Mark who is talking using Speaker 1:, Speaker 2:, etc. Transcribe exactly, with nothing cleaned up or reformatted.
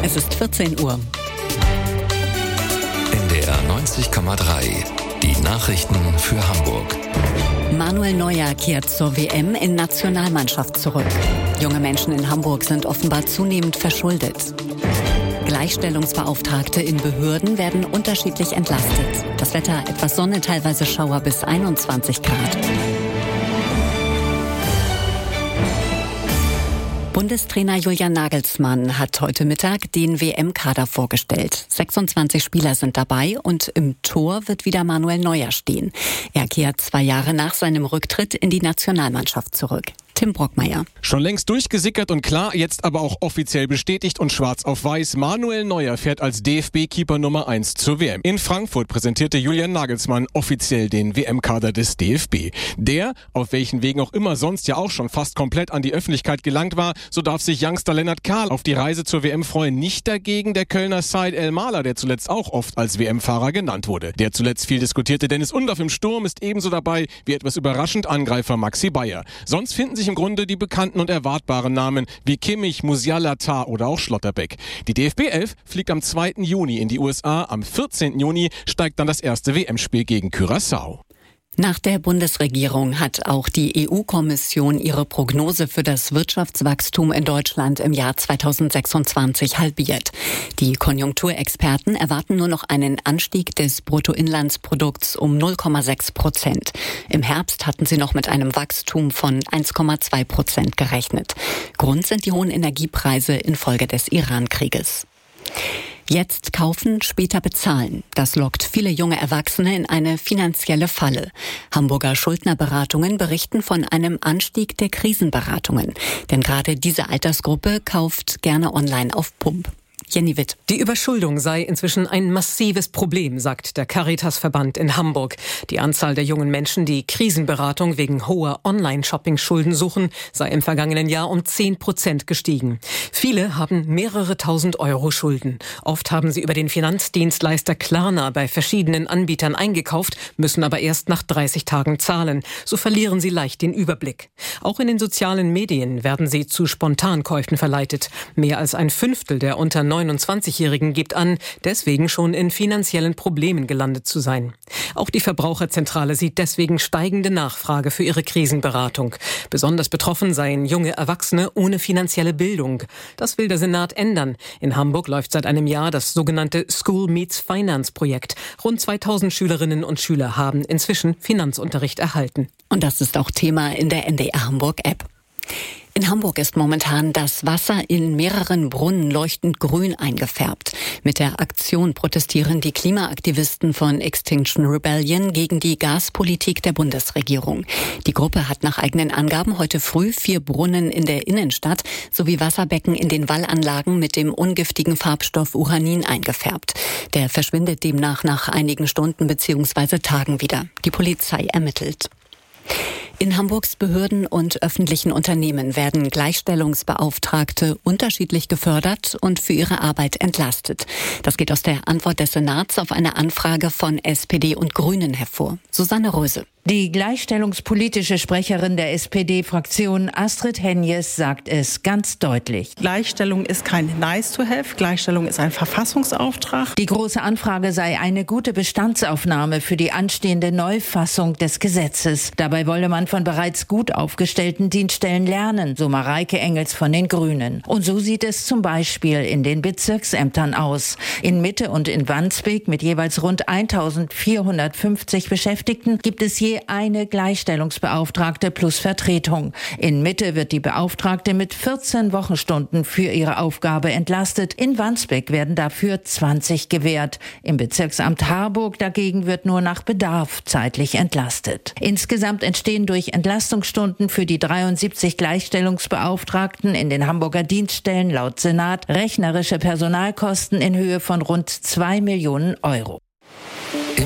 Speaker 1: Es ist vierzehn Uhr.
Speaker 2: N D R neunzig Komma drei. Die Nachrichten für Hamburg.
Speaker 1: Manuel Neuer kehrt zur W M in Nationalmannschaft zurück. Junge Menschen in Hamburg sind offenbar zunehmend verschuldet. Gleichstellungsbeauftragte in Behörden werden unterschiedlich entlastet. Das Wetter etwas Sonne, teilweise Schauer bis einundzwanzig Grad. Bundestrainer Julian Nagelsmann hat heute Mittag den W M-Kader vorgestellt. sechsundzwanzig Spieler sind dabei und im Tor wird wieder Manuel Neuer stehen. Er kehrt zwei Jahre nach seinem Rücktritt in die Nationalmannschaft zurück. Tim Brockmeier.
Speaker 3: Schon längst durchgesickert und klar, jetzt aber auch offiziell bestätigt und schwarz auf weiß. Manuel Neuer fährt als D F B-Keeper Nummer eins zur W M. In Frankfurt präsentierte Julian Nagelsmann offiziell den W M-Kader des D F B. Der, auf welchen Wegen auch immer sonst ja auch schon fast komplett an die Öffentlichkeit gelangt war, so darf sich Youngster Lennart Kahl auf die Reise zur W M freuen. Nicht dagegen der Kölner Said El-Mahler, der zuletzt auch oft als W M-Fahrer genannt wurde. Der zuletzt viel diskutierte Dennis Undorf im Sturm ist ebenso dabei wie etwas überraschend Angreifer Maxi Bayer. Sonst finden sich im Grunde die bekannten und erwartbaren Namen wie Kimmich, Musiala, Tah oder auch Schlotterbeck. Die D F B elf fliegt am zweiten Juni in die U S A. Am vierzehnten Juni steigt dann das erste W M-Spiel gegen Curaçao.
Speaker 1: Nach der Bundesregierung hat auch die E U-Kommission ihre Prognose für das Wirtschaftswachstum in Deutschland im Jahr zweitausendsechsundzwanzig halbiert. Die Konjunkturexperten erwarten nur noch einen Anstieg des Bruttoinlandsprodukts um null Komma sechs Prozent. Im Herbst hatten sie noch mit einem Wachstum von eins Komma zwei Prozent gerechnet. Grund sind die hohen Energiepreise infolge des Iran-Krieges. Jetzt kaufen, später bezahlen. Das lockt viele junge Erwachsene in eine finanzielle Falle. Hamburger Schuldnerberatungen berichten von einem Anstieg der Krisenberatungen. Denn gerade diese Altersgruppe kauft gerne online auf Pump. Jenny Witt.
Speaker 4: Die Überschuldung sei inzwischen ein massives Problem, sagt der Caritas-Verband in Hamburg. Die Anzahl der jungen Menschen, die Krisenberatung wegen hoher Online-Shopping-Schulden suchen, sei im vergangenen Jahr um zehn Prozent gestiegen. Viele haben mehrere tausend Euro Schulden. Oft haben sie über den Finanzdienstleister Klarna bei verschiedenen Anbietern eingekauft, müssen aber erst nach dreißig Tagen zahlen. So verlieren sie leicht den Überblick. Auch in den sozialen Medien werden sie zu Spontankäufen verleitet. Mehr als ein Fünftel der unter neunundzwanzigjährigen gibt an, deswegen schon in finanziellen Problemen gelandet zu sein. Auch die Verbraucherzentrale sieht deswegen steigende Nachfrage für ihre Krisenberatung. Besonders betroffen seien junge Erwachsene ohne finanzielle Bildung. Das will der Senat ändern. In Hamburg läuft seit einem Jahr das sogenannte School Meets Finance Projekt. Rund zweitausend Schülerinnen und Schüler haben inzwischen Finanzunterricht erhalten.
Speaker 1: Und das ist auch Thema in der N D R Hamburg App. In Hamburg ist momentan das Wasser in mehreren Brunnen leuchtend grün eingefärbt. Mit der Aktion protestieren die Klimaaktivisten von Extinction Rebellion gegen die Gaspolitik der Bundesregierung. Die Gruppe hat nach eigenen Angaben heute früh vier Brunnen in der Innenstadt sowie Wasserbecken in den Wallanlagen mit dem ungiftigen Farbstoff Uranin eingefärbt. Der verschwindet demnach nach einigen Stunden bzw. Tagen wieder. Die Polizei ermittelt. In Hamburgs Behörden und öffentlichen Unternehmen werden Gleichstellungsbeauftragte unterschiedlich gefördert und für ihre Arbeit entlastet. Das geht aus der Antwort des Senats auf eine Anfrage von S P D und Grünen hervor. Susanne Röse.
Speaker 5: Die gleichstellungspolitische Sprecherin der S P D-Fraktion Astrid Henjes sagt es ganz deutlich.
Speaker 6: Gleichstellung ist kein Nice-to-have, Gleichstellung ist ein Verfassungsauftrag.
Speaker 5: Die große Anfrage sei eine gute Bestandsaufnahme für die anstehende Neufassung des Gesetzes. Dabei wolle man von bereits gut aufgestellten Dienststellen lernen, so Mareike Engels von den Grünen. Und so sieht es zum Beispiel in den Bezirksämtern aus. In Mitte und in Wandsbek mit jeweils rund eintausendvierhundertfünfzig Beschäftigten gibt es je eine Gleichstellungsbeauftragte plus Vertretung. In Mitte wird die Beauftragte mit vierzehn Wochenstunden für ihre Aufgabe entlastet. In Wandsbek werden dafür zwanzig gewährt. Im Bezirksamt Harburg dagegen wird nur nach Bedarf zeitlich entlastet. Insgesamt entstehen durch Entlastungsstunden für die dreiundsiebzig Gleichstellungsbeauftragten in den Hamburger Dienststellen laut Senat rechnerische Personalkosten in Höhe von rund zwei Millionen Euro.